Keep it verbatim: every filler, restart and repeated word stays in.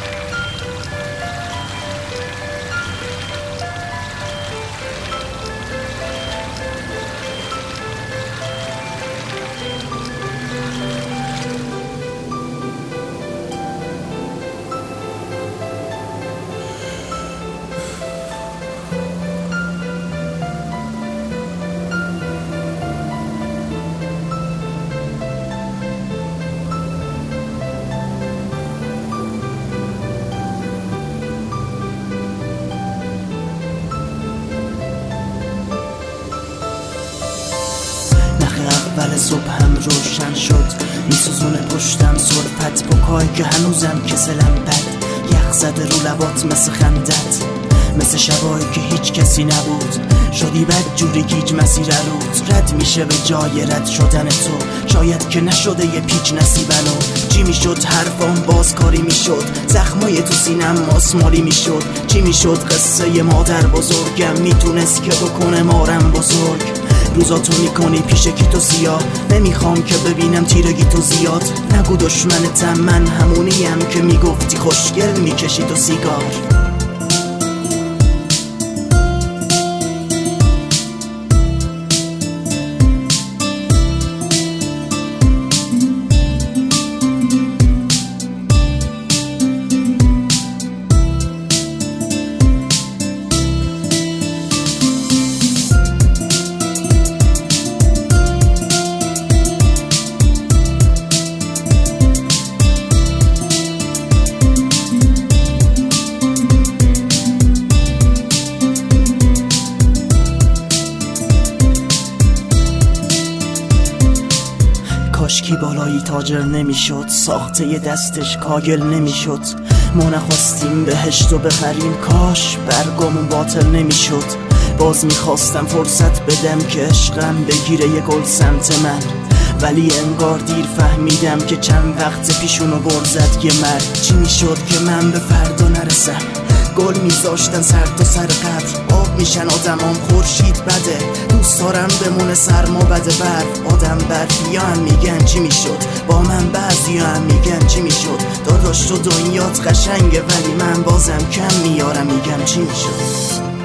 اول صبح هم روشن شد، میسوزونه پشتم سرپت پکای که هنوزم کسلم بد، یخ زده رو لبات مثل خندت، مثل شبایی که هیچ کسی نبود، شدی بد جوری گیج مسیر رود رد میشه به جای رد شدن تو، شاید که نشده یه پیچ نصیبنو، چی میشد حرفام بازکاری میشد، زخمای تو سینم ماسمالی میشد، چی میشد قصه مادر بزرگم میتونست که بکنه مارم بزرگ، روزاتو میکنی پیش کی تو سیاه، نمیخوام که ببینم تیرگی تو زیاد، نگو دشمنتم من همونیم که میگفتی خوشگل میکشی تو سیگار. کاشکی بالایی تاجر نمیشد، ساخته ی دستش کاگل نمیشد، ما نخواستیم بهشت و بخریم، کاش برگامون باطل نمیشد، باز میخواستم فرصت بدم که عشقم بگیره یه گل سمت من، ولی انگار دیر فهمیدم که چند وقت پیشونو برزد یه مرد، چی میشد که من به فردا نرسم، گل میذاشتن سر تا سر قبر، آب میشن آدمام خورشید بده، دوست دارم بمونه سرما بده برف، آدم برفی هم میگن چی میشد، با من بعضی هم میگن چی میشد، داداش تو دنیات قشنگه ولی من بازم کم میارم میگم چی میشد.